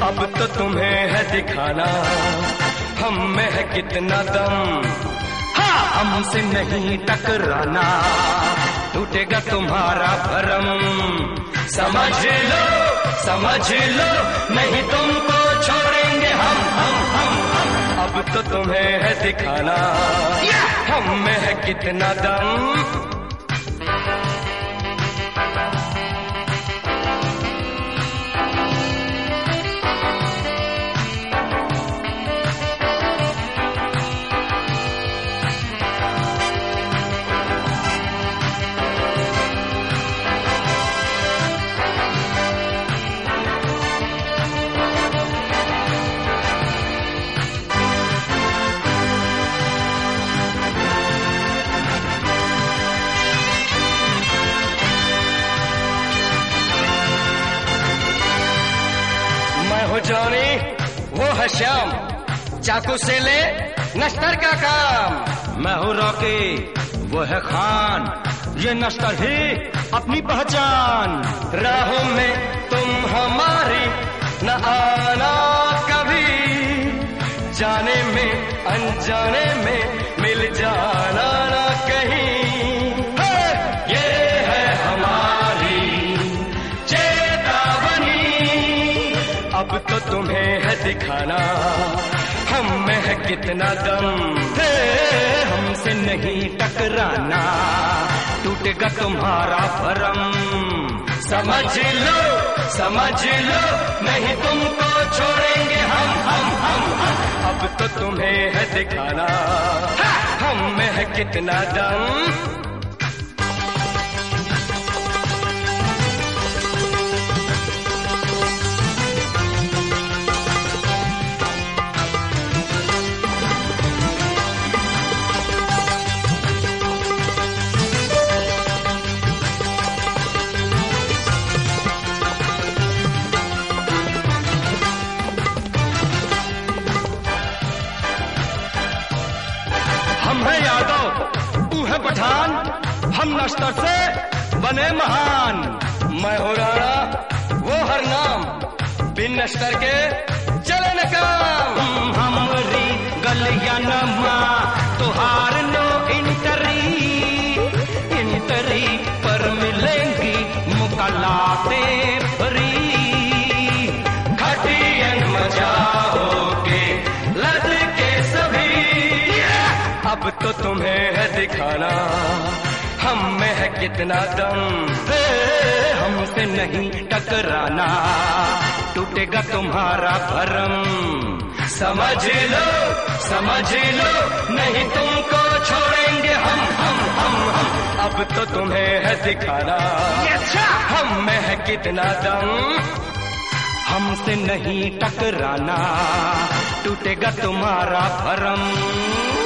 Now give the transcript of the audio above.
अब तो तुम्हें है दिखाना हम में है कितना दम, हाँ हमसे नहीं टकराना, टूटेगा तुम्हारा भरम। समझ लो नहीं तुमको छोड़ेंगे हम। अब तो तुम्हें है दिखाना हम में है कितना दम। मैं हूँ जॉनी, वो है श्याम, चाकू से ले नश्तर का काम। मैं हूँ रॉकी, वो है खान, ये नश्तर ही अपनी पहचान। राहों में तुम हमारी न आना कभी, जाने में अनजाने में मिल जाना न कहीं। ये है हमारी चेतावनी, अब तो तुम्हें है दिखाना हम में है कितना दम। हमसे नहीं टकराना, टूटेगा तुम्हारा भरम। समझ लो नहीं तुमको छोड़ेंगे हम। अब तो तुम्हें है दिखाना हम में है कितना दम। हम है यादव, तू है पठान, हम नश्तर से बने महान। मैं हो राणा, वो हर नाम, बिन नश्तर के चले न काम। हमरी गलिया नमा तुहार नो इंटरी पर मिलेंगी मुकलाते भरी। खटियन मचाओगे लद के सभी, अब तो तुम्हें है दिखाना हम में है कितना दम। हमसे नहीं टकराना, टूटेगा तुम्हारा भरम। समझ लो नहीं तुमको छोड़ेंगे हम। अब तो तुम्हें है दिखाना हम में है कितना दम। हमसे नहीं टकराना, टूटेगा तुम्हारा भरम।